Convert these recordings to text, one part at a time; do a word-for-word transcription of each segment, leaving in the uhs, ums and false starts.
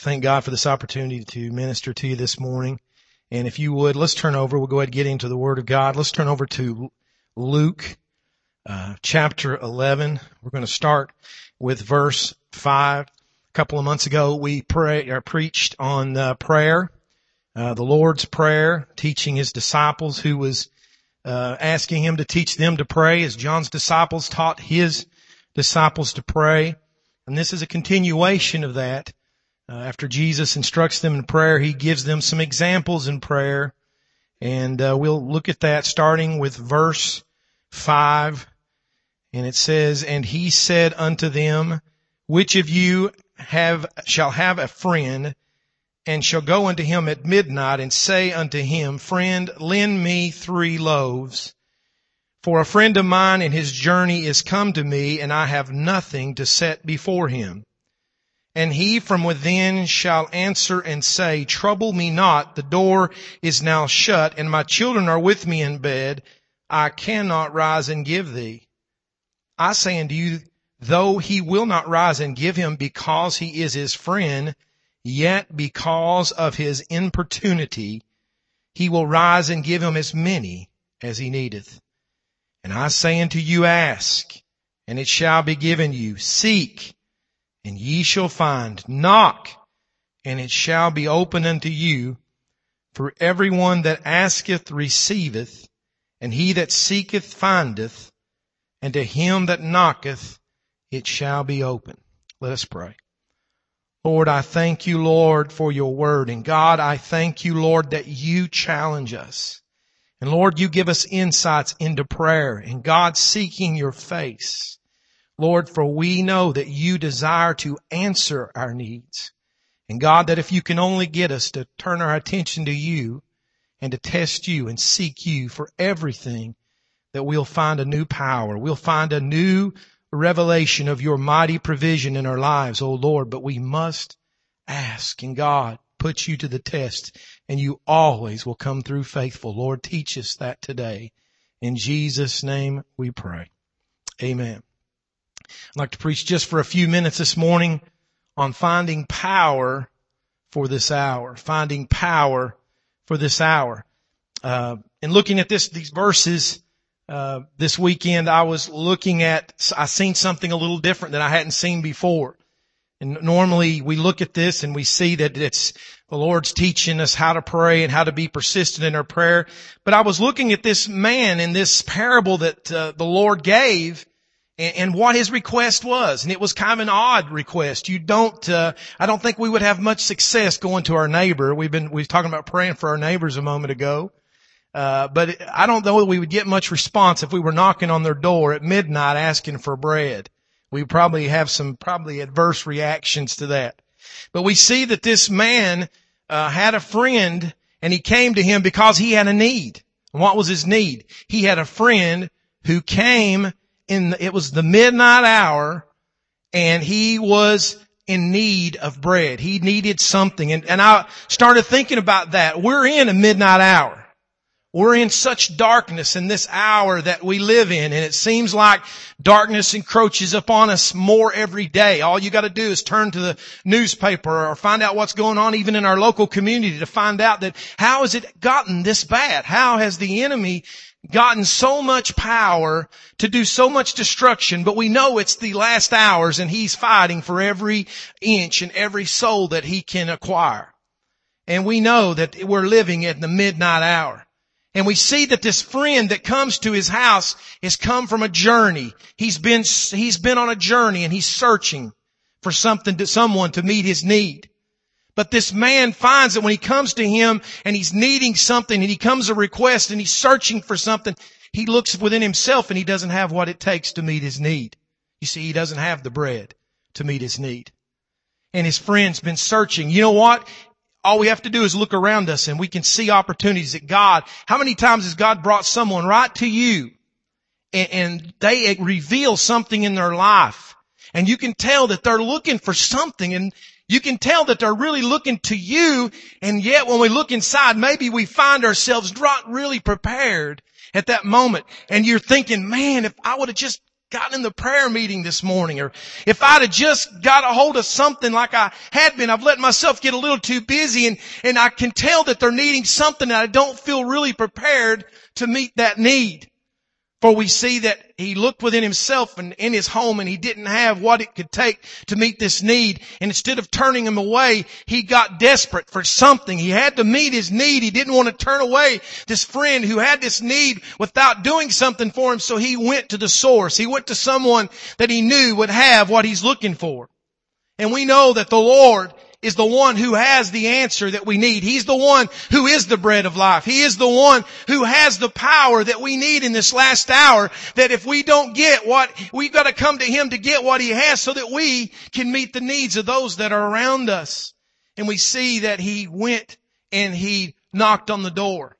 Thank God for this opportunity to minister to you this morning. And if you would, let's turn over. We'll go ahead and get into the Word of God. Let's turn over to Luke uh, chapter eleven. We're going to start with verse five. A couple of months ago, we pray, or preached on uh, prayer, uh, the Lord's Prayer, teaching His disciples, who was uh, asking Him to teach them to pray as John's disciples taught His disciples to pray. And this is a continuation of that. Uh, after Jesus instructs them in prayer, He gives them some examples in prayer. And uh, we'll look at that starting with verse five. And it says, "And He said unto them, Which of you have shall have a friend, and shall go unto him at midnight, and say unto him, Friend, lend me three loaves. For a friend of mine in his journey is come to me, and I have nothing to set before him. And he from within shall answer and say, Trouble me not, the door is now shut, and my children are with me in bed. I cannot rise and give thee. I say unto you, though he will not rise and give him because he is his friend, yet because of his importunity, he will rise and give him as many as he needeth. And I say unto you, ask, and it shall be given you. Seek, and ye shall find. Knock, and it shall be opened unto you. For every one that asketh receiveth, and he that seeketh findeth, and to him that knocketh it shall be open." Let us pray. Lord, I thank you, Lord, for your word. And God, I thank you, Lord, that you challenge us. And Lord, you give us insights into prayer and God seeking your face. Lord, for we know that you desire to answer our needs. And God, that if you can only get us to turn our attention to you and to test you and seek you for everything, that we'll find a new power. We'll find a new revelation of your mighty provision in our lives, O Lord. But we must ask, and God puts you to the test, and you always will come through faithful. Lord, teach us that today. In Jesus' name we pray. Amen. I'd like to preach just for a few minutes this morning on finding power for this hour. Finding power for this hour. Uh, and looking at this, these verses, uh, this weekend, I was looking at, I seen something a little different that I hadn't seen before. And normally we look at this and we see that it's the Lord's teaching us how to pray and how to be persistent in our prayer. But I was looking at this man in this parable that uh, the Lord gave, and what his request was. And it was kind of an odd request. You don't, uh, I don't think we would have much success going to our neighbor. We've been, we were talking about praying for our neighbors a moment ago. Uh, but I don't know that we would get much response if we were knocking on their door at midnight asking for bread. We probably have some probably adverse reactions to that. But we see that this man, uh, had a friend, and he came to him because he had a need. And what was his need? He had a friend who came in, it was the midnight hour, and he was in need of bread. He needed something. And, and I started thinking about that. We're in a midnight hour. We're in such darkness in this hour that we live in, and it seems like darkness encroaches upon us more every day. All you got to do is turn to the newspaper or find out what's going on even in our local community to find out that how has it gotten this bad? How has the enemy gotten so much power to do so much destruction? But we know it's the last hours, and he's fighting for every inch and every soul that he can acquire. And we know that we're living at the midnight hour. And we see that this friend that comes to his house has come from a journey. He's been, he's been on a journey, and he's searching for something to someone to meet his need. But this man finds that when he comes to him and he's needing something, and he comes a request and he's searching for something, he looks within himself and he doesn't have what it takes to meet his need. You see, he doesn't have the bread to meet his need. And his friend's been searching. You know what? All we have to do is look around us and we can see opportunities that God, how many times has God brought someone right to you and, and they reveal something in their life, and you can tell that they're looking for something, and you can tell that they're really looking to you, and yet when we look inside, maybe we find ourselves not really prepared at that moment. And you're thinking, man, if I would have just gotten in the prayer meeting this morning, or if I'd have just got a hold of something like I had been. I've let myself get a little too busy, and, and I can tell that they're needing something, and I don't feel really prepared to meet that need. For we see that he looked within himself and in his home, and he didn't have what it could take to meet this need. And instead of turning him away, he got desperate for something. He had to meet his need. He didn't want to turn away this friend who had this need without doing something for him. So he went to the source. He went to someone that he knew would have what he's looking for. And we know that the Lord is the one who has the answer that we need. He's the one who is the bread of life. He is the one who has the power that we need in this last hour, that if we don't get what, we've got to come to Him to get what He has so that we can meet the needs of those that are around us. And we see that He went and He knocked on the door.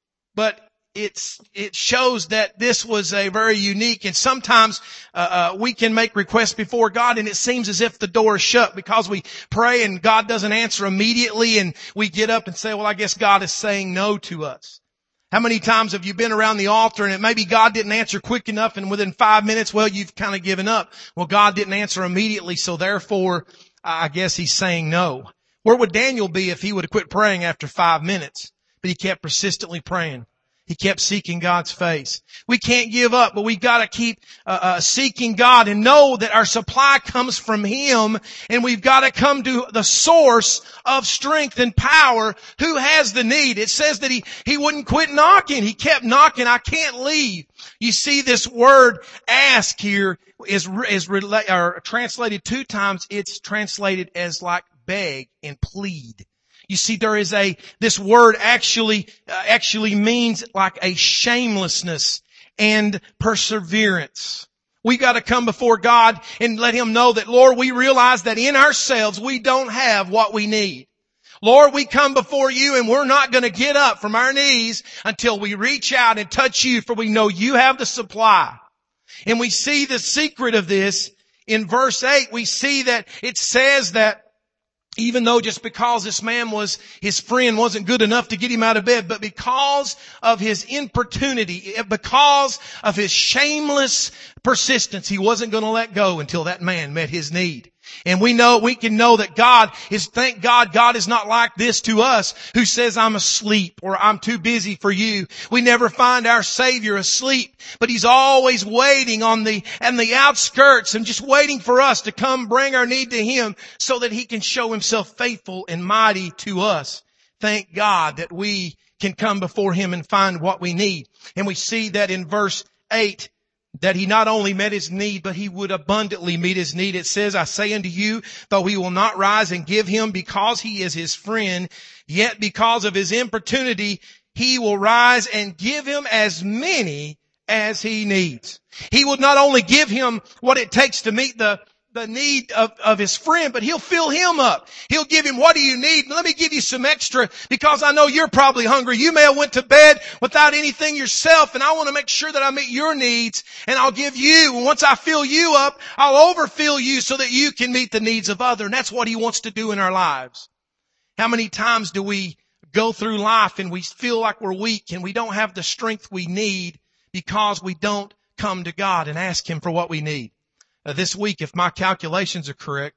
But It's, it shows that this was a very unique, and sometimes uh, uh, we can make requests before God and it seems as if the door is shut because we pray and God doesn't answer immediately, and we get up and say, well, I guess God is saying no to us. How many times have you been around the altar and it maybe God didn't answer quick enough, and within five minutes, well, you've kind of given up. Well, God didn't answer immediately, so therefore, I guess He's saying no. Where would Daniel be if he would have quit praying after five minutes? But he kept persistently praying. He kept seeking God's face. We can't give up, but we've got to keep uh, uh, seeking God and know that our supply comes from Him, and we've got to come to the source of strength and power who has the need. It says that he, he wouldn't quit knocking. He kept knocking. I can't leave. You see this word ask here is, is rela- or translated two times. It's translated as like beg and plead. You see, there is a, this word actually, uh, actually means like a shamelessness and perseverance. We got to come before God and let Him know that, Lord, we realize that in ourselves we don't have what we need. Lord, we come before You and we're not going to get up from our knees until we reach out and touch You, for we know You have the supply. And we see the secret of this in verse eight. We see that it says that even though just because this man was, his friend wasn't good enough to get him out of bed, but because of his importunity, because of his shameless persistence, he wasn't going to let go until that man met his need. And we know, we can know that God is, thank God, God is not like this to us who says, I'm asleep or I'm too busy for you. We never find our Savior asleep, but He's always waiting on the, and the outskirts and just waiting for us to come bring our need to Him so that He can show Himself faithful and mighty to us. Thank God that we can come before Him and find what we need. And we see that in verse eight, that He not only met his need, but He would abundantly meet his need. It says, I say unto you, though He will not rise and give him because he is his friend, yet because of his importunity, He will rise and give him as many as he needs. He will not only give him what it takes to meet the the need of, of his friend, but He'll fill him up. He'll give him, what do you need? Let me give you some extra, because I know you're probably hungry. You may have went to bed without anything yourself, and I want to make sure that I meet your needs, and I'll give you. And once I fill you up, I'll overfill you so that you can meet the needs of others. And that's what He wants to do in our lives. How many times do we go through life and we feel like we're weak and we don't have the strength we need because we don't come to God and ask Him for what we need? Uh, this week, if my calculations are correct,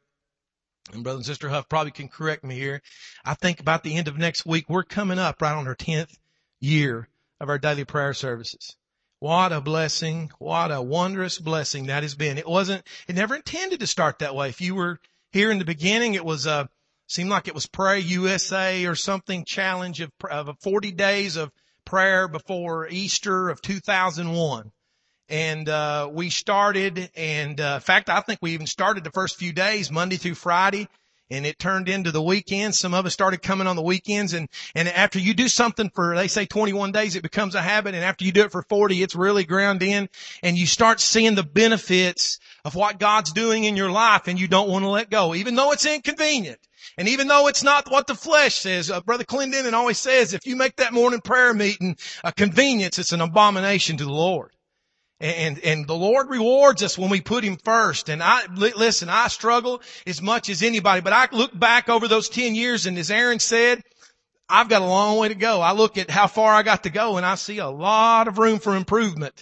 and Brother and Sister Huff probably can correct me here, I think about the end of next week, we're coming up right on our tenth year of our daily prayer services. What a blessing. What a wondrous blessing that has been. It wasn't, it never intended to start that way. If you were here in the beginning, it was, uh, seemed like it was Pray U S A or something, challenge of, of forty days of prayer before Easter of two thousand one. And, uh, we started, and, uh, in fact, I think we even started the first few days, Monday through Friday, and it turned into the weekends. Some of us started coming on the weekends, and, and after you do something for, they say twenty-one days, it becomes a habit, and after you do it for forty, it's really ground in, and you start seeing the benefits of what God's doing in your life, and you don't want to let go, even though it's inconvenient. And even though it's not what the flesh says, uh, Brother Clendenin always says, if you make that morning prayer meeting a convenience, it's an abomination to the Lord. And, and the Lord rewards us when we put Him first. And I, listen, I struggle as much as anybody, but I look back over those ten years, and as Aaron said, I've got a long way to go. I look at how far I got to go, and I see a lot of room for improvement.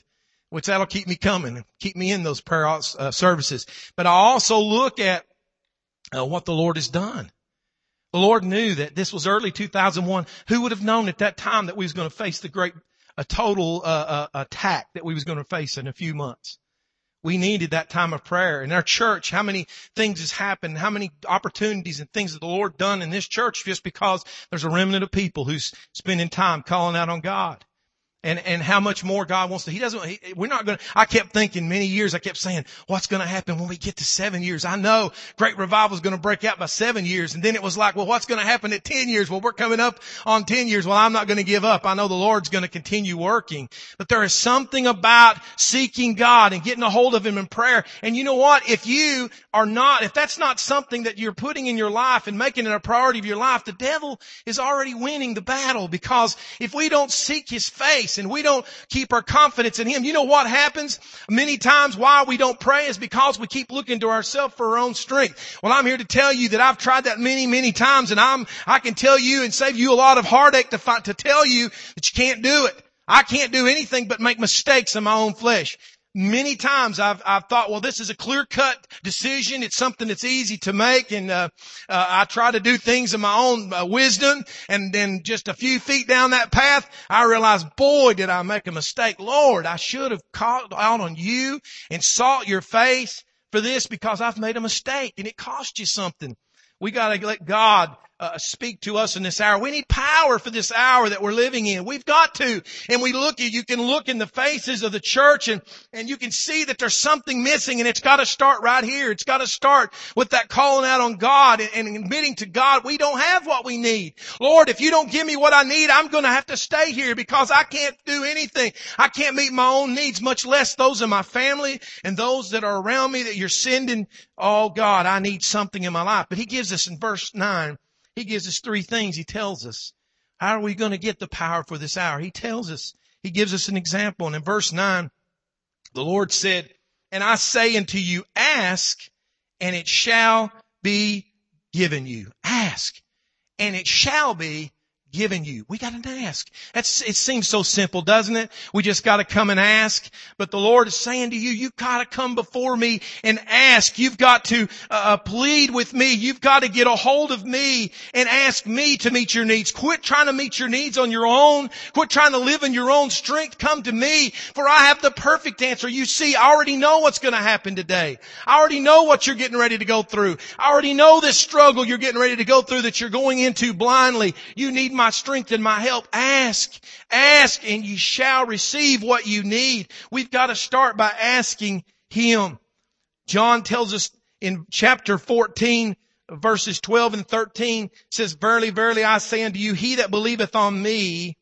which that'll keep me coming, keep me in those prayer uh, services. But I also look at uh, what the Lord has done. The Lord knew that this was early two thousand one. Who would have known at that time that we was going to face the great, a total uh, uh, attack that we was going to face in a few months? We needed that time of prayer. In our church, how many things has happened, how many opportunities and things that the Lord done in this church just because there's a remnant of people who's spending time calling out on God. And, and how much more God wants to, He doesn't, he, we're not going to, I kept thinking many years, I kept saying, what's going to happen when we get to seven years? I know great revival is going to break out by seven years. And then it was like, well, what's going to happen at ten years? Well, we're coming up on ten years. Well, I'm not going to give up. I know the Lord's going to continue working. But there is something about seeking God and getting a hold of Him in prayer. And you know what? If you are not, if that's not something that you're putting in your life and making it a priority of your life, the devil is already winning the battle, because if we don't seek His face, and we don't keep our confidence in Him, you know what happens? Many times why we don't pray is because we keep looking to ourselves for our own strength. Well, I'm here to tell you that I've tried that many, many times, and I'm, I can tell you and save you a lot of heartache to find, to tell you that you can't do it. I can't do anything but make mistakes in my own flesh. Many times I've, I've thought, well, this is a clear-cut decision. It's something that's easy to make. And, uh, uh, I try to do things in my own uh, wisdom. And then just a few feet down that path, I realized, boy, did I make a mistake. Lord, I should have called out on you and sought your face for this, because I've made a mistake and it cost you something. We gotta let God Uh, speak to us in this hour. We need power for this hour that we're living in. We've got to. And we look at, you can look in the faces of the church and, and you can see that there's something missing, and it's got to start right here. It's got to start with that calling out on God and, and admitting to God, we don't have what we need. Lord, if you don't give me what I need, I'm going to have to stay here, because I can't do anything. I can't meet my own needs, much less those of my family and those that are around me that you're sending. Oh God, I need something in my life. But He gives us in verse nine, He gives us three things. He tells us, how are we going to get the power for this hour? He tells us, He gives us an example. And in verse nine, the Lord said, and I say unto you, ask, and it shall be given you. Ask, and it shall be given you. We got to ask. That's, it seems so simple, doesn't it? We just got to come and ask. But the Lord is saying to you, you've got to come before me and ask. You've got to uh, plead with me. You've got to get a hold of me and ask me to meet your needs. Quit trying to meet your needs on your own. Quit trying to live in your own strength. Come to me, for I have the perfect answer. You see, I already know what's going to happen today. I already know what you're getting ready to go through. I already know this struggle you're getting ready to go through that you're going into blindly. You need my strength and my help. Ask, ask, and you shall receive what you need. We've got to start by asking Him. John tells us in chapter fourteen, verses twelve and thirteen, says, verily, verily, I say unto you, he that believeth on me,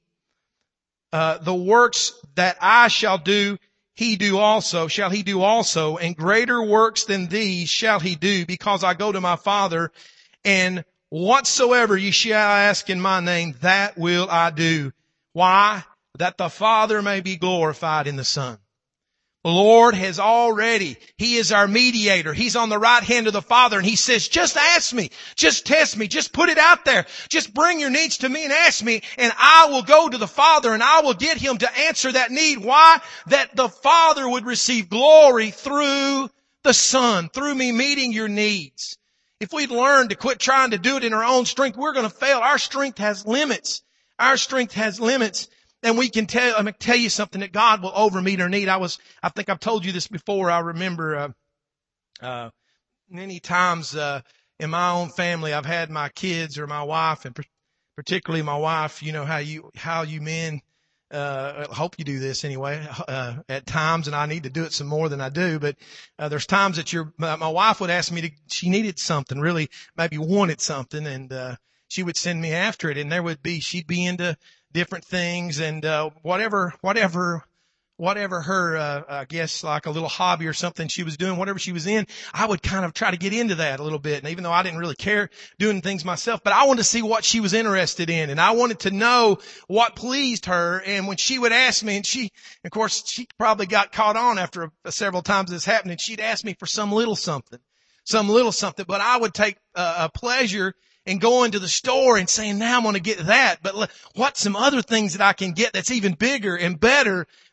uh, the works that I shall do, he do also, shall he do also, and greater works than these shall he do, because I go to my Father, and whatsoever ye shall ask in my name, that will I do. Why? That the Father may be glorified in the Son. The Lord has already, He is our mediator. He's on the right hand of the Father, and He says, just ask me. Just test me. Just put it out there. Just bring your needs to me and ask me, and I will go to the Father and I will get Him to answer that need. Why? That the Father would receive glory through the Son, through me meeting your needs. If we'd learned to quit trying to do it in our own strength, we're going to fail. Our strength has limits. Our strength has limits. And we can tell, I'm going to tell you something, that God will over meet our need. I was, I think I've told you this before. I remember, uh, uh, many times, uh, in my own family, I've had my kids or my wife, and particularly my wife, you know how you, how you men, uh, I hope you do this anyway, uh, at times, and I need to do it some more than I do, but, uh, there's times that your, my, my wife would ask me to, she needed something, really maybe wanted something, and, uh, she would send me after it, and there would be, she'd be into different things, and, uh, whatever, whatever, whatever her, uh, I guess like a little hobby or something she was doing, whatever she was in, I would kind of try to get into that a little bit. And even though I didn't really care doing things myself, but I wanted to see what she was interested in, and I wanted to know what pleased her. And when she would ask me, and she, of course, she probably got caught on after a, several times this happened, and she'd ask me for some little something, some little something, but I would take uh, a pleasure and going to the store and saying, now I'm going to get that, but what's some other things that I can get that's even bigger and better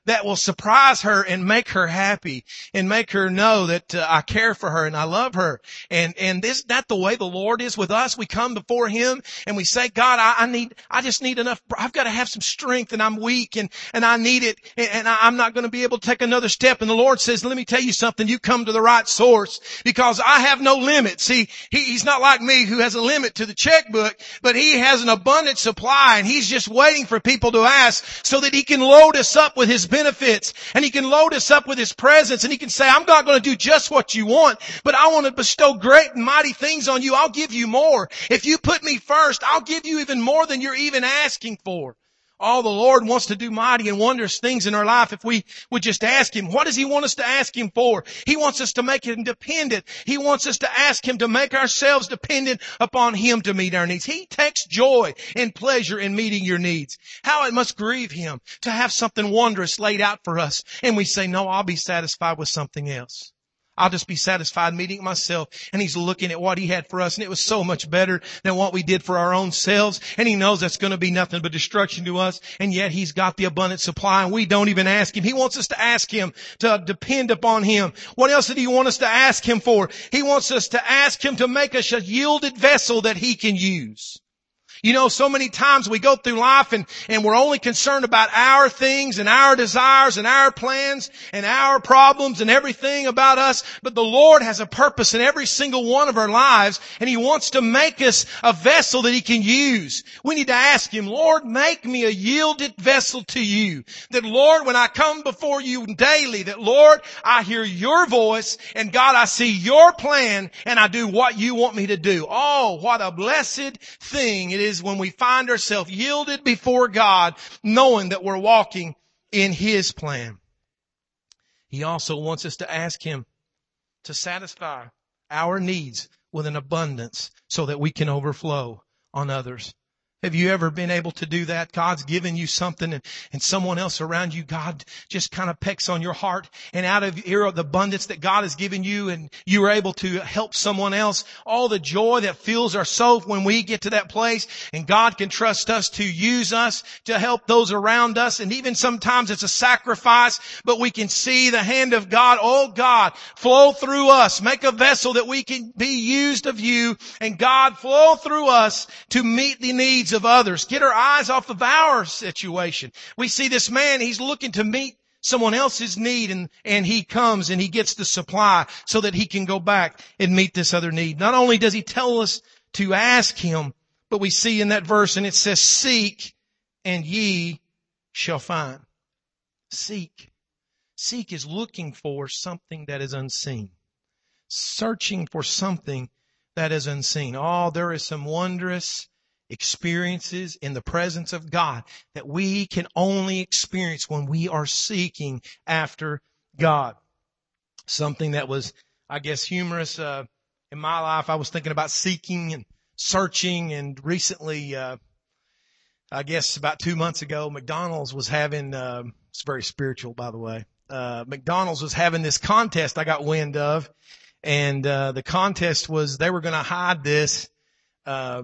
that will surprise her and make her happy and make her know that uh, I care for her and I love her. And, and is that the way the Lord is with us? We come before Him and we say, God, I, I need, I just need enough, I've got to have some strength and I'm weak and, and I need it and, and I, I'm not going to be able to take another step. And the Lord says, let me tell you something. You come to the right source because I have no limit. See, he, He's not like me who has a limit to the checkbook, but He has an abundant supply and He's just waiting for people to ask so that He can load us up with His benefits and He can load us up with His presence and He can say, I'm not going to do just what you want, but I want to bestow great and mighty things on you. I'll give you more. If you put me first, I'll give you even more than you're even asking for. Oh, the Lord wants to do mighty and wondrous things in our life if we would just ask Him. What does He want us to ask Him for? He wants us to make Him dependent. He wants us to ask Him to make ourselves dependent upon Him to meet our needs. He takes joy and pleasure in meeting your needs. How it must grieve Him to have something wondrous laid out for us. And we say, no, I'll be satisfied with something else. I'll just be satisfied meeting myself. And He's looking at what He had for us. And it was so much better than what we did for our own selves. And He knows that's going to be nothing but destruction to us. And yet He's got the abundant supply and we don't even ask Him. He wants us to ask Him, to depend upon Him. What else did He want us to ask Him for? He wants us to ask Him to make us a yielded vessel that He can use. You know, so many times we go through life and, and we're only concerned about our things and our desires and our plans and our problems and everything about us. But the Lord has a purpose in every single one of our lives and He wants to make us a vessel that He can use. We need to ask Him, Lord, make me a yielded vessel to You. That Lord, when I come before You daily, that Lord, I hear Your voice and God, I see Your plan and I do what You want me to do. Oh, what a blessed thing it is when we find ourselves yielded before God, knowing that we're walking in His plan. He also wants us to ask Him to satisfy our needs with an abundance so that we can overflow on others. Have you ever been able to do that? God's given you something and, and someone else around you, God just kind of pecks on your heart, and out of here, the abundance that God has given you and you are able to help someone else. All the joy that fills our soul when we get to that place, and God can trust us to use us to help those around us. And even sometimes it's a sacrifice, but we can see the hand of God. Oh God, flow through us. Make a vessel that we can be used of You, and God, flow through us to meet the needs of others. Get our eyes off of our situation. We see this man, he's looking to meet someone else's need, and, and he comes and he gets the supply so that he can go back and meet this other need. Not only does he tell us to ask Him, but we see in that verse, and it says, seek and ye shall find. Seek. Seek is looking for something that is unseen. Searching for something that is unseen. Oh, there is some wondrous experiences in the presence of God that we can only experience when we are seeking after God. Something that was, I guess, humorous uh, in my life. I was thinking about seeking and searching, and recently, uh, I guess about two months ago, McDonald's was having, uh, it's very spiritual, by the way. Uh, McDonald's was having this contest I got wind of, and uh, the contest was they were going to hide this uh,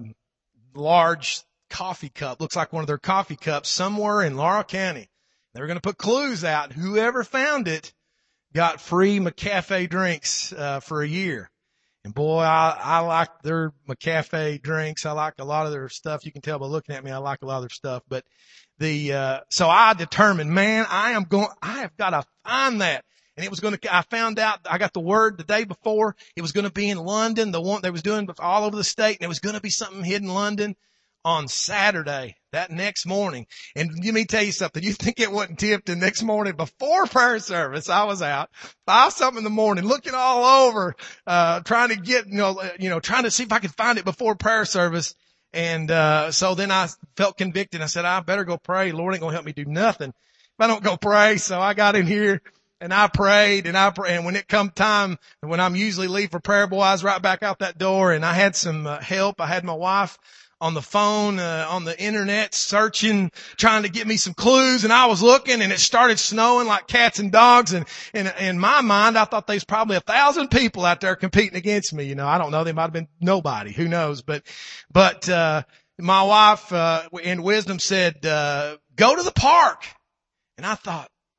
large coffee cup, looks like one of their coffee cups, somewhere in Laurel County. They were going to put clues out. Whoever found it got free McCafe drinks uh, for a year. And boy, I, I like their McCafe drinks. I like a lot of their stuff. You can tell by looking at me, I like a lot of their stuff. But the uh so I determined, man, I am going, I have got to find that. And it was going to, I found out, I got the word the day before, it was going to be in London, the one they was doing all over the state, and it was going to be something hidden in London on Saturday, that next morning. And let me tell you something, you think it wasn't tipped the next morning before prayer service, I was out, five something in the morning, looking all over, uh, trying to get, you know, you know, trying to see if I could find it before prayer service. And, uh, so then I felt convicted. I said, I better go pray. Lord ain't going to help me do nothing if I don't go pray. So I got in here. And I prayed and I prayed. And when it come time, when I'm usually leave for prayer, boy, I was right back out that door, and I had some uh, help. I had my wife on the phone, uh, on the internet, searching, trying to get me some clues. And I was looking, and it started snowing like cats and dogs. And, and in my mind, I thought there's probably a thousand people out there competing against me. You know, I don't know. They might have been nobody. Who knows? But, but, uh, my wife, uh, in wisdom said, uh, go to the park. And I thought,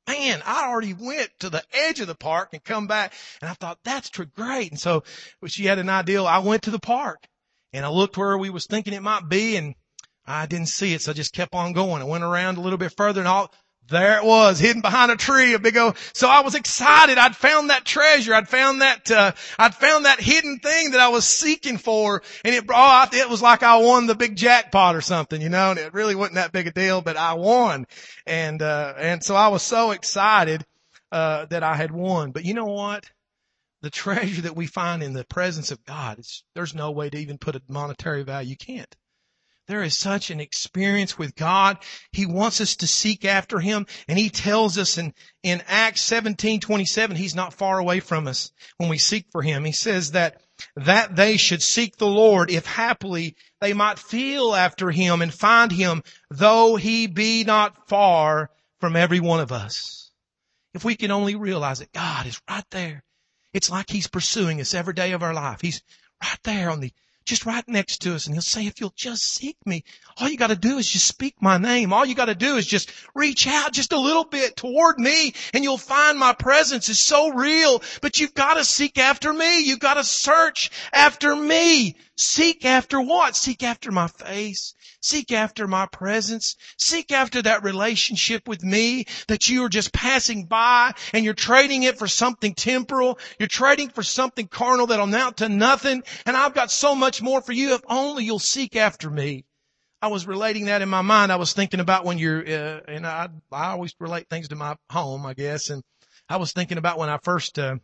man, I already went to the edge of the park and come back. And I thought, that's tr- great. And so she had an idea. I went to the park and I looked where we was thinking it might be, and I didn't see it. So I just kept on going. I went around a little bit further, and all, there it was, hidden behind a tree, a big old, so I was excited. I'd found that treasure. I'd found that, uh, I'd found that hidden thing that I was seeking for. And it, oh, it was like I won the big jackpot or something, you know, and it really wasn't that big a deal, but I won. And, uh, and so I was so excited, uh, that I had won. But you know what? The treasure that we find in the presence of God, it's, there's no way to even put a monetary value. You can't. There is such an experience with God. He wants us to seek after Him. And He tells us in, in Acts seventeen twenty-seven, He's not far away from us when we seek for Him. He says that, that they should seek the Lord, if haply they might feel after Him and find Him, though He be not far from every one of us. If we can only realize that God is right there. It's like He's pursuing us every day of our life. He's right there on the just right next to us. And He'll say, if you'll just seek me, all you got to do is just speak my name. All you got to do is just reach out just a little bit toward me, and you'll find my presence is so real. But you've got to seek after me. You've got to search after me. Seek after what? Seek after my face. Seek after my presence. Seek after that relationship with me that you are just passing by, and you're trading it for something temporal. You're trading for something carnal that'll amount to nothing. And I've got so much more for you if only you'll seek after me. I was relating that in my mind. I was thinking about when you're, uh, and I, I always relate things to my home, I guess. And I was thinking about when I first, uh,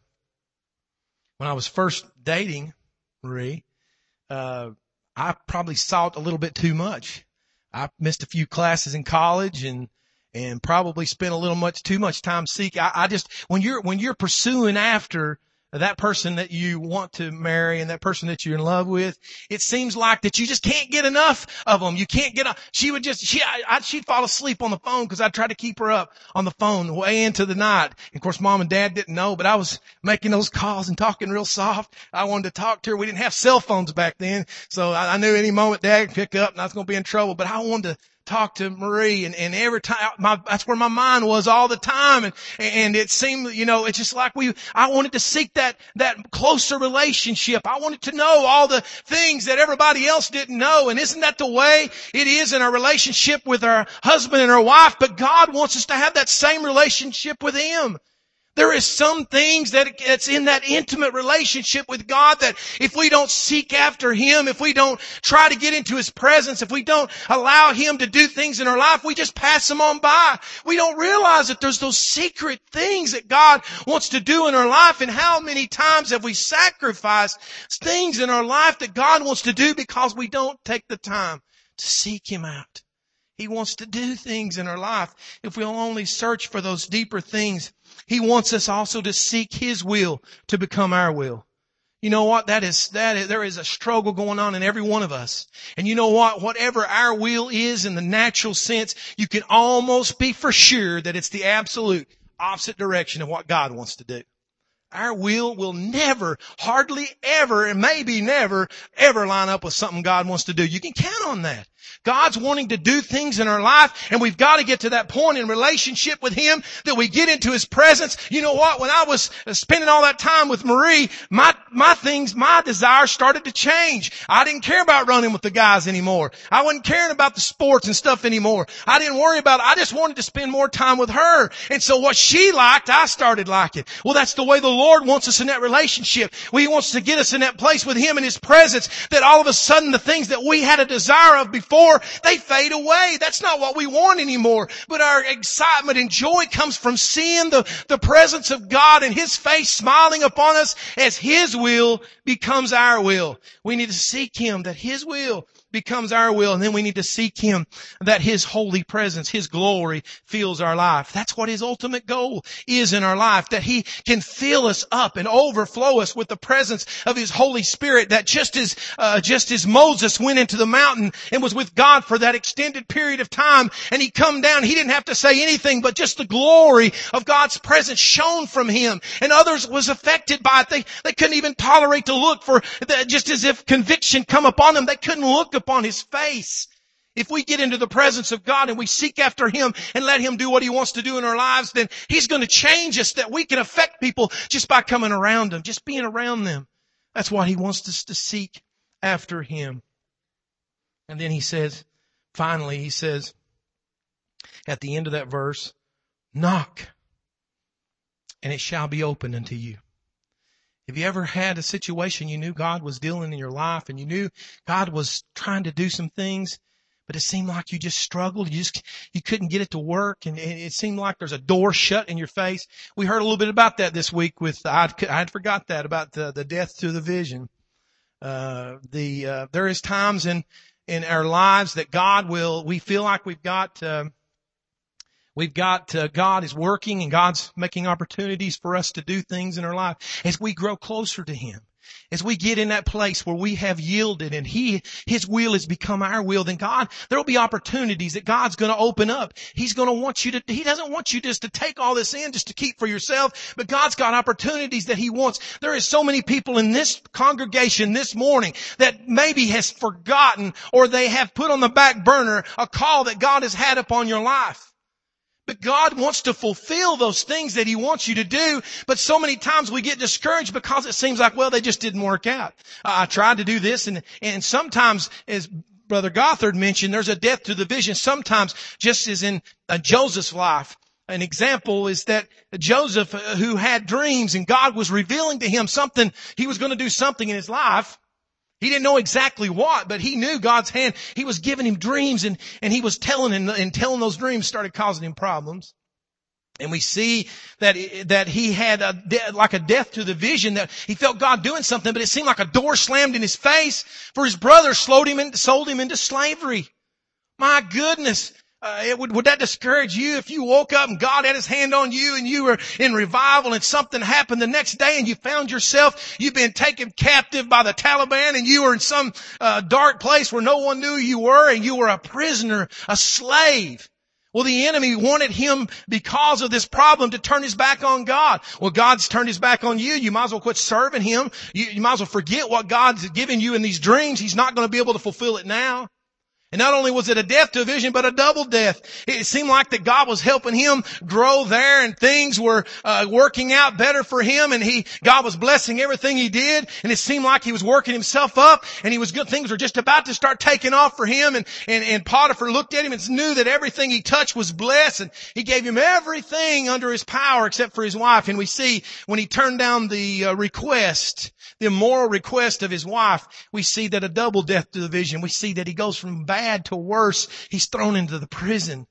when I was first dating Marie, uh, I probably sought a little bit too much. I missed a few classes in college and, and probably spent a little much, too much time seeking. I, I just, when you're, when you're pursuing after that person that you want to marry and that person that you're in love with, it seems like that you just can't get enough of them. You can't get, a, she would just, she, I, I, she'd fall asleep on the phone because I tried to keep her up on the phone way into the night. And of course, Mom and Dad didn't know, but I was making those calls and talking real soft. I wanted to talk to her. We didn't have cell phones back then. So I, I knew any moment Dad could pick up and I was going to be in trouble, but I wanted to talk to Marie, and, and every time, my, that's where my mind was all the time. And, and it seemed, you know, it's just like we, I wanted to seek that, that closer relationship. I wanted to know all the things that everybody else didn't know. And isn't that the way it is in our relationship with our husband and our wife? But God wants us to have that same relationship with Him. There is some things that it's in that intimate relationship with God that if we don't seek after Him, if we don't try to get into His presence, if we don't allow Him to do things in our life, we just pass them on by. We don't realize that there's those secret things that God wants to do in our life. And how many times have we sacrificed things in our life that God wants to do because we don't take the time to seek Him out? He wants to do things in our life if we'll only search for those deeper things. He wants us also to seek His will to become our will. You know what? That is, that is, there is a struggle going on in every one of us. And you know what? Whatever our will is in the natural sense, you can almost be for sure that it's the absolute opposite direction of what God wants to do. Our will will never, hardly ever, and maybe never, ever line up with something God wants to do. You can count on that. God's wanting to do things in our life, and we've got to get to that point in relationship with Him that we get into His presence. You know what? When I was spending all that time with Marie, my, my things, my desires started to change. I didn't care about running with the guys anymore. I wasn't caring about the sports and stuff anymore. I didn't worry about it. I just wanted to spend more time with her. And so what she liked, I started liking. Well, that's the way the Lord wants us in that relationship. He wants to get us in that place with Him in His presence that all of a sudden the things that we had a desire of before, they fade away. That's not what we want anymore. But our excitement and joy comes from seeing the, the presence of God and His face smiling upon us as His will becomes our will. We need to seek Him that His will becomes our will, and then we need to seek Him that His holy presence, His glory fills our life. That's what His ultimate goal is in our life, that He can fill us up and overflow us with the presence of His Holy Spirit, that just as, uh, just as Moses went into the mountain and was with God for that extended period of time, and he come down, he didn't have to say anything, but just the glory of God's presence shone from him, and others was affected by it. They, they couldn't even tolerate to look for, just as if conviction come upon them, they couldn't look upon His face. If we get into the presence of God and we seek after Him and let Him do what He wants to do in our lives, then He's going to change us, that we can affect people just by coming around them, just being around them. That's why He wants us to seek after Him. And then He says, finally, He says, at the end of that verse, knock, and it shall be opened unto you. Have you ever had a situation you knew God was dealing in your life and you knew God was trying to do some things, but it seemed like you just struggled. You just, you couldn't get it to work, and it seemed like there's a door shut in your face. We heard a little bit about that this week with, I'd, I'd forgot that, about the, the death to the vision. Uh, the, uh, there is times in, in our lives that God will, we feel like we've got, uh, We've got, uh, God is working and God's making opportunities for us to do things in our life. As we grow closer to Him, as we get in that place where we have yielded and He, His will has become our will, then God, there'll be opportunities that God's gonna open up. He's gonna want you to, He doesn't want you just to take all this in just to keep for yourself, but God's got opportunities that He wants. There is so many people in this congregation this morning that maybe has forgotten, or they have put on the back burner a call that God has had upon your life. But God wants to fulfill those things that He wants you to do. But so many times we get discouraged because it seems like, well, they just didn't work out. Uh, I tried to do this, and, and sometimes, as Brother Gothard mentioned, there's a death to the vision. Sometimes, just as in uh, Joseph's life, an example is that Joseph, uh, who had dreams and God was revealing to him something, he was going to do something in his life. He didn't know exactly what, but he knew God's hand. He was giving him dreams, and, and he was telling him, and telling those dreams started causing him problems. And we see that, that he had a, like a death to the vision, that he felt God doing something, but it seemed like a door slammed in his face, for his brother sold him in, sold him into slavery. My goodness. Uh, it would, would that discourage you if you woke up and God had His hand on you and you were in revival and something happened the next day and you found yourself, you've been taken captive by the Taliban and you were in some uh, dark place where no one knew you were, and you were a prisoner, a slave? Well, the enemy wanted him, because of this problem, to turn his back on God. Well, God's turned His back on you. You might as well quit serving Him. You, you might as well forget what God's given you in these dreams. He's not going to be able to fulfill it now. And not only was it a death to a vision, but a double death. It seemed like that God was helping him grow there, and things were uh, working out better for him, and he, God was blessing everything he did, and it seemed like he was working himself up, and he was good. Things were just about to start taking off for him, and, and, and Potiphar looked at him and knew that everything he touched was blessed, and he gave him everything under his power except for his wife. And we see when he turned down the uh, request, the immoral request of his wife, we see that a double death to the vision. We see that he goes from bad to worse. He's thrown into the prison.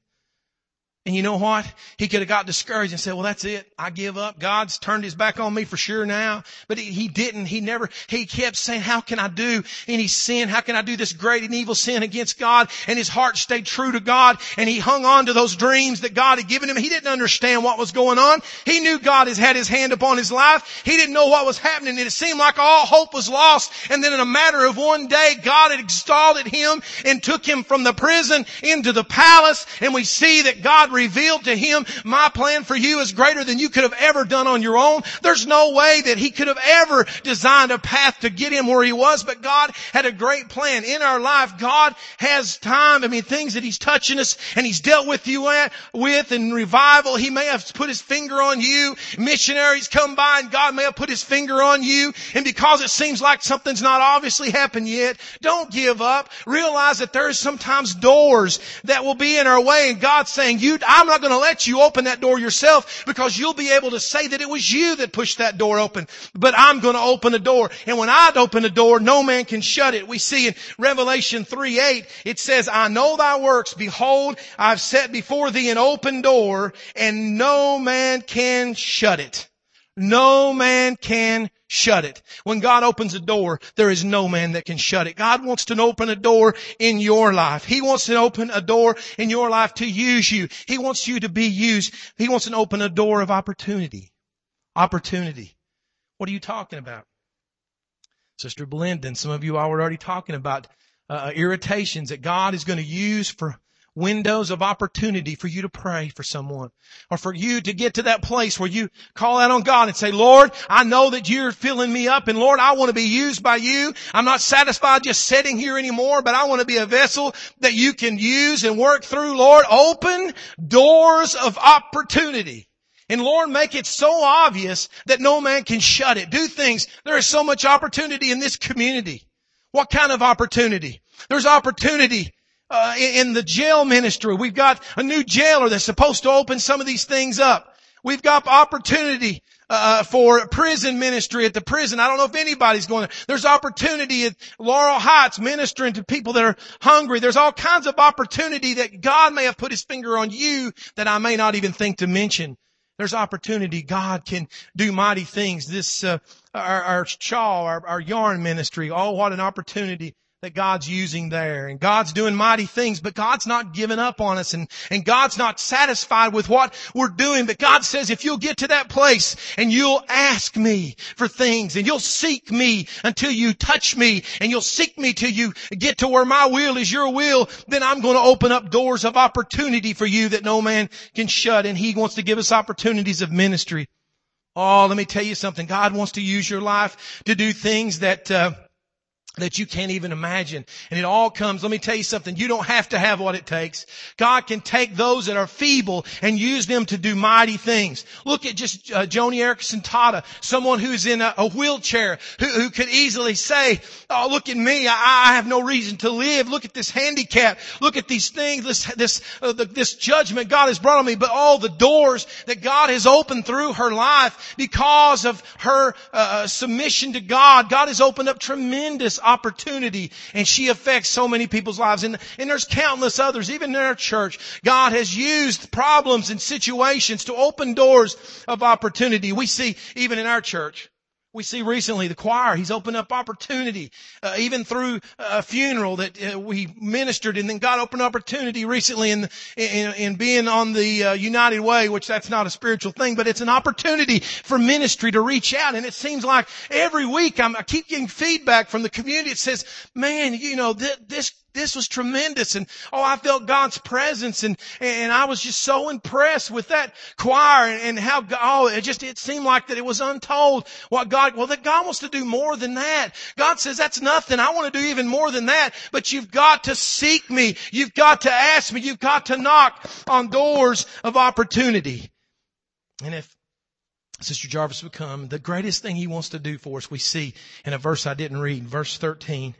And you know what? He could have got discouraged and said, well, that's it. I give up. God's turned His back on me for sure now. But he, he didn't. He never, he kept saying, how can I do any sin? How can I do this great and evil sin against God? And his heart stayed true to God. And he hung on to those dreams that God had given him. He didn't understand what was going on. He knew God has had His hand upon his life. He didn't know what was happening. It seemed like all hope was lost. And then in a matter of one day, God had exalted him and took him from the prison into the palace. And we see that God revealed to him, my plan for you is greater than you could have ever done on your own. There's no way that he could have ever designed a path to get him where he was, but God had a great plan in our life. God has time. I mean, things that He's touching us and He's dealt with you at, with in revival. He may have put His finger on you. Missionaries come by and God may have put His finger on you. And because it seems like something's not obviously happened yet, don't give up. Realize that there is sometimes doors that will be in our way, and God's saying, you, I'm not going to let you open that door yourself, because you'll be able to say that it was you that pushed that door open. But I'm going to open the door. And when I open the door, no man can shut it. We see in Revelation three eight, it says, I know thy works. Behold, I've set before thee an open door, and no man can shut it. No man can shut it. When God opens a door, there is no man that can shut it. God wants to open a door in your life. He wants to open a door in your life to use you. He wants you to be used. He wants to open a door of opportunity. Opportunity. What are you talking about? Sister Belinda, and some of you are already talking about uh, irritations that God is going to use for windows of opportunity for you to pray for someone, or for you to get to that place where you call out on God and say, Lord, I know that you're filling me up, and Lord, I want to be used by you. I'm not satisfied just sitting here anymore, but I want to be a vessel that you can use and work through. Lord, open doors of opportunity. And Lord, make it so obvious that no man can shut it. Do things. There is so much opportunity in this community. What kind of opportunity? There's opportunity Uh, in the jail ministry. We've got a new jailer that's supposed to open some of these things up. We've got opportunity uh, for prison ministry at the prison. I don't know if anybody's going to. There's opportunity at Laurel Heights ministering to people that are hungry. There's all kinds of opportunity that God may have put His finger on you that I may not even think to mention. There's opportunity. God can do mighty things. This, uh, our, our shawl, our, our yarn ministry. Oh, what an opportunity that God's using there. And God's doing mighty things, but God's not giving up on us, and, and God's not satisfied with what we're doing. But God says, if you'll get to that place and you'll ask me for things, and you'll seek me until you touch me, and you'll seek me till you get to where my will is your will, then I'm going to open up doors of opportunity for you that no man can shut. And He wants to give us opportunities of ministry. Oh, let me tell you something. God wants to use your life to do things that, uh, that you can't even imagine. And it all comes, let me tell you something, you don't have to have what it takes. God can take those that are feeble and use them to do mighty things. Look at just uh, Joni Eareckson Tada, someone who's in a, a wheelchair, who, who could easily say, oh, look at me, I, I have no reason to live. Look at this handicap. Look at these things, this this uh, the, this judgment God has brought on me. But all the doors that God has opened through her life because of her uh, submission to God, God has opened up tremendous opportunity, and she affects so many people's lives. And, and there's countless others, even in our church. God has used problems and situations to open doors of opportunity. We see, even in our church, we see recently the choir, He's opened up opportunity, uh, even through a funeral that uh, we ministered, and then God opened opportunity recently in, in, in being on the uh, United Way, which that's not a spiritual thing, but it's an opportunity for ministry to reach out. And it seems like every week I'm, I keep getting feedback from the community. It says, man, you know, th- this This was tremendous, and oh, I felt God's presence, and and I was just so impressed with that choir, and, and how oh, it just it seemed like that it was untold what God. Well, that God wants to do more than that. God says that's nothing. I want to do even more than that. But you've got to seek me. You've got to ask me. You've got to knock on doors of opportunity. And if Sister Jarvis would come, the greatest thing He wants to do for us, we see in a verse I didn't read, verse thirteen.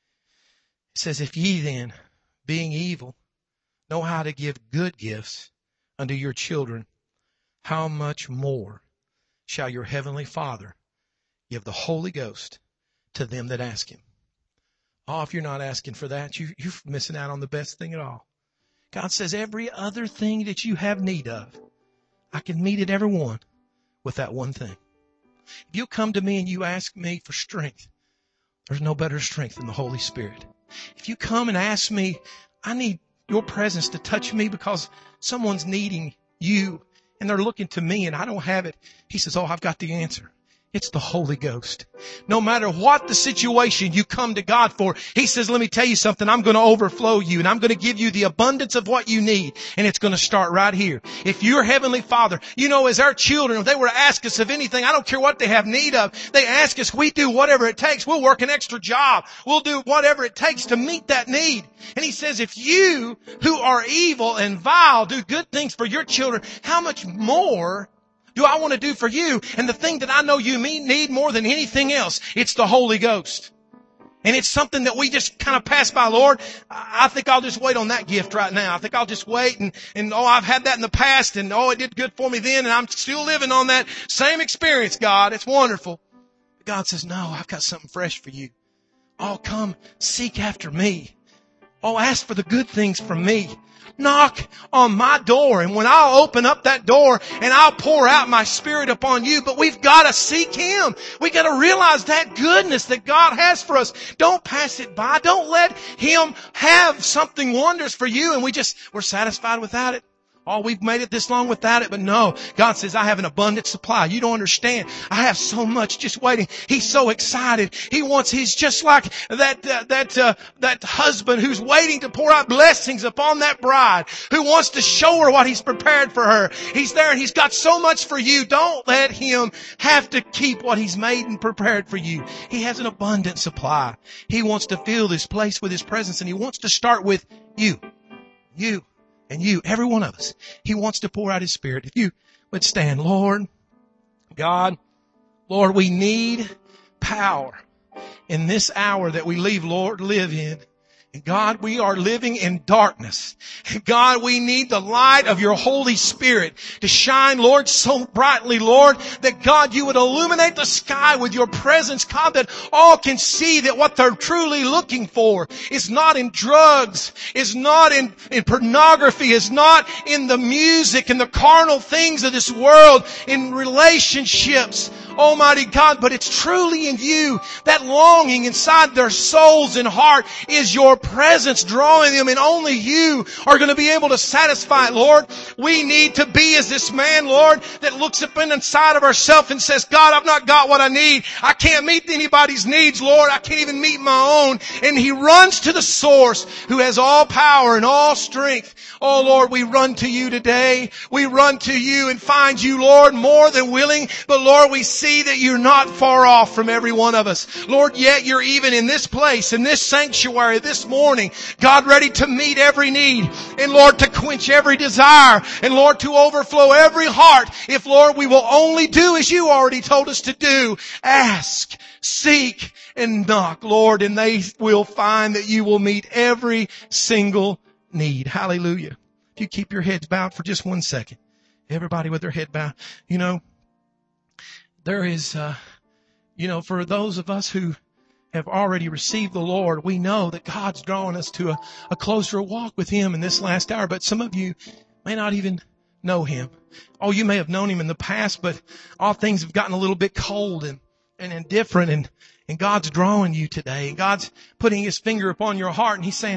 It says, if ye then, being evil, know how to give good gifts unto your children, how much more shall your heavenly Father give the Holy Ghost to them that ask Him? Oh, if you're not asking for that, you, you're missing out on the best thing at all. God says every other thing that you have need of, I can meet it, every one, with that one thing. If you come to me and you ask me for strength, there's no better strength than the Holy Spirit. If you come and ask me, I need your presence to touch me because someone's needing you and they're looking to me and I don't have it. He says, oh, I've got the answer. It's the Holy Ghost. No matter what the situation you come to God for, He says, let me tell you something. I'm going to overflow you, and I'm going to give you the abundance of what you need. And it's going to start right here. If your Heavenly Father, you know, as our children, if they were to ask us of anything, I don't care what they have need of, they ask us, we do whatever it takes. We'll work an extra job. We'll do whatever it takes to meet that need. And He says, if you who are evil and vile do good things for your children, how much more do I want to do for you? And the thing that I know you need more than anything else, it's the Holy Ghost. And it's something that we just kind of pass by. Lord, I think I'll just wait on that gift right now. I think I'll just wait and, and oh, I've had that in the past, and oh, it did good for me then, and I'm still living on that same experience, God. It's wonderful. But God says, no, I've got something fresh for you. Oh, come seek after me. Oh, ask for the good things from me. Knock on my door, and when I'll open up that door and I'll pour out my Spirit upon you, but we've got to seek Him. We got to realize that goodness that God has for us. Don't pass it by. Don't let Him have something wondrous for you and we just, we're satisfied without it. Oh, we've made it this long without it, but no. God says, I have an abundant supply. You don't understand. I have so much just waiting. He's so excited. He wants, he's just like that, uh, that, uh, that husband who's waiting to pour out blessings upon that bride, who wants to show her what He's prepared for her. He's there and He's got so much for you. Don't let Him have to keep what He's made and prepared for you. He has an abundant supply. He wants to fill this place with His presence, and He wants to start with you. You. And you, every one of us. He wants to pour out His Spirit. If you would stand, Lord, God, Lord, we need power in this hour that we leave, Lord, live in. And God, we are living in darkness. And God, we need the light of Your Holy Spirit to shine, Lord, so brightly, Lord, that God, You would illuminate the sky with Your presence, God, that all can see that what they're truly looking for is not in drugs, is not in, in pornography, is not in the music and the carnal things of this world, in relationships, Almighty God, but it's truly in You. That longing inside their souls and heart is Your presence drawing them, and only You are going to be able to satisfy it, Lord. We need to be as this man, Lord, that looks up inside of ourselves and says, God, I've not got what I need. I can't meet anybody's needs, Lord. I can't even meet my own. And he runs to the source who has all power and all strength. Oh, Lord, we run to You today. We run to You and find You, Lord, more than willing. But Lord, we see that You're not far off from every one of us. Lord, yet You're even in this place, in this sanctuary this morning, God, ready to meet every need. And Lord, to quench every desire. And Lord, to overflow every heart. If, Lord, we will only do as You already told us to do. Ask, seek, and knock, Lord, and they will find that You will meet every single need. Hallelujah. If you keep your heads bowed for just one second. Everybody with their head bowed. You know, there is, uh, you know, for those of us who have already received the Lord, we know that God's drawing us to a, a closer walk with Him in this last hour. But some of you may not even know Him. Oh, you may have known Him in the past, but all things have gotten a little bit cold and, and indifferent, and, and God's drawing you today. And God's putting His finger upon your heart, and He's saying,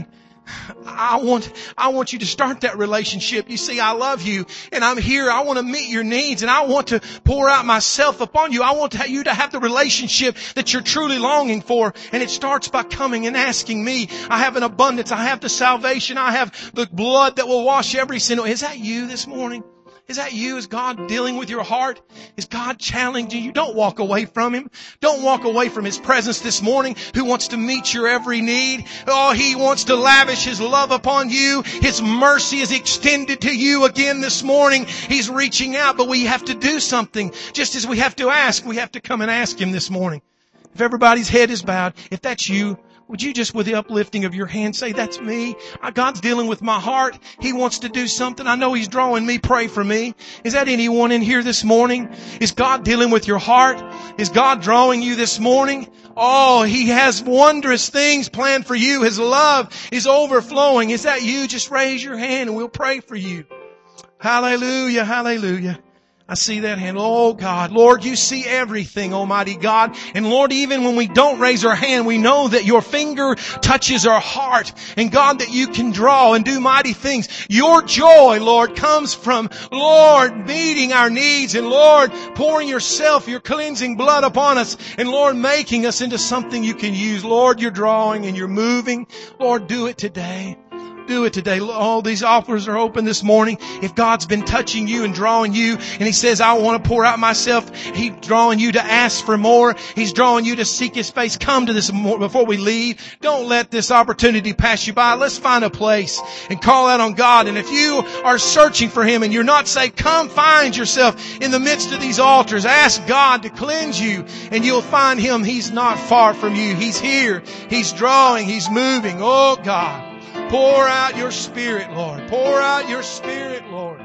I want, I want you to start that relationship. You see, I love you and I'm here. I want to meet your needs and I want to pour out myself upon you. I want to, you to have the relationship that you're truly longing for. And it starts by coming and asking me. I have an abundance. I have the salvation. I have the blood that will wash every sin. Is that you this morning? Is that you? Is God dealing with your heart? Is God challenging you? Don't walk away from Him. Don't walk away from His presence this morning, who wants to meet your every need. Oh, He wants to lavish His love upon you. His mercy is extended to you again this morning. He's reaching out, but we have to do something. Just as we have to ask, we have to come and ask Him this morning. If everybody's head is bowed, if that's you, would you just with the uplifting of your hand say, that's me. God's dealing with my heart. He wants to do something. I know He's drawing me. Pray for me. Is that anyone in here this morning? Is God dealing with your heart? Is God drawing you this morning? Oh, He has wondrous things planned for you. His love is overflowing. Is that you? Just raise your hand and we'll pray for you. Hallelujah. Hallelujah. I see that hand. Oh God, Lord, You see everything, Almighty God. And Lord, even when we don't raise our hand, we know that Your finger touches our heart. And God, that You can draw and do mighty things. Your joy, Lord, comes from, Lord, meeting our needs. And Lord, pouring Yourself, Your cleansing blood upon us. And Lord, making us into something You can use. Lord, You're drawing and You're moving. Lord, do it today. Do it today. All these offers are open this morning. If God's been touching you and drawing you and He says, I want to pour out myself, He's drawing you to ask for more. He's drawing you to seek His face. Come to this more before we leave. Don't let this opportunity pass you by. Let's find a place and call out on God. And if you are searching for Him and you're not saved, come find yourself in the midst of these altars. Ask God to cleanse you and you'll find Him. He's not far from you. He's here. He's drawing. He's moving. Oh God. Pour out Your Spirit, Lord. Pour out Your Spirit, Lord.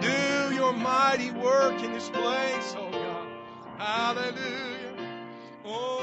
Do Your mighty work in this place, oh God. Hallelujah. Oh.